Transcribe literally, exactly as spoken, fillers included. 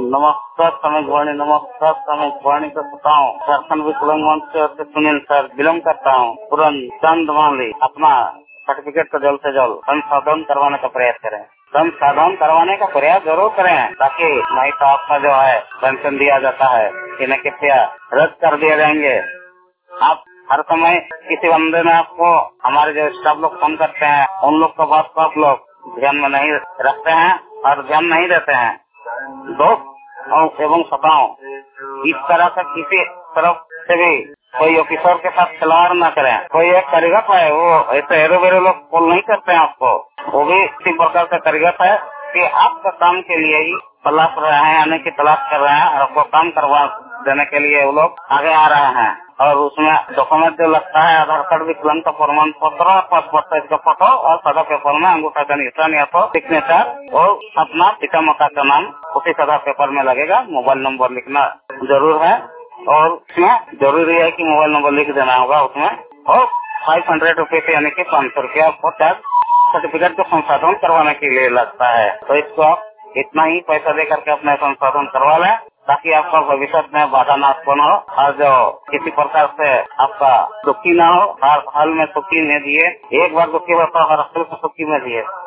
नमस्कार समेतवाणी नमस्कार समेतवाणी का सुताऊं दर्शन विकलांग मंच से सुनील सर बिलोंग करता हूँ। तुरंत चंद माली अपना सर्टिफिकेट को जल्द से जल्द संशोधन करवाने का प्रयास करें। संशोधन करवाने का प्रयास जरूर करें, ताकि नहीं तो आपका जो है पेंशन दिया जाता है इन्हें कृपया रद्द कर दिए जाएंगे। आप हर समय किसी बंदे ने आपको हमारे जो स्टाफ लोग फोन करते हैं उन लोग का बात को आप लोग ध्यान में नहीं रखते हैं और ध्यान नहीं देते हैं। दोस्त एवं सताओं इस तरह से किसी तरफ से भी कोई ऑफिसर के साथ खिलवाड़ न करें। कोई एक कारीगर है वो ऐसे हेरो बेरो लोग कॉल नहीं करते हैं आपको, वो भी इसी प्रकार से कारीगर है कि आपका काम के लिए ही तलाश रहे हैं, आने की तलाश कर रहे हैं और आपको काम करवा देने के लिए वो लोग आगे आ रहे हैं। और उसमें डॉक्यूमेंट जो लगता है आधार कार्ड, विकलांग का प्रमाण पत्र, पासपोर्ट साइज का फोटो और सादा पेपर में अंगूठा का निशान या तो सिग्नेचर और अपना पिता माता का नाम उसी सादा पेपर में लगेगा। मोबाइल नंबर लिखना जरूर है और उसमें जरूरी है कि मोबाइल नंबर लिख देना होगा उसमें। और फाइव हंड्रेड रुपीज यानी कि पाँच सौ रुपया आपको टैक्स सर्टिफिकेट को संशोधन करवाने के लिए लगता है। तो इसको आप इतना ही पैसा दे करके अपना संशोधन करवा लें, ताकि आपका भविष्य में बाधा ना उत्पन्न हो और जो किसी प्रकार से आपका दुखी ना हो। हर हाल में सुखी में दिए, एक बार दुखी होता हर हाल में सुखी में दिए।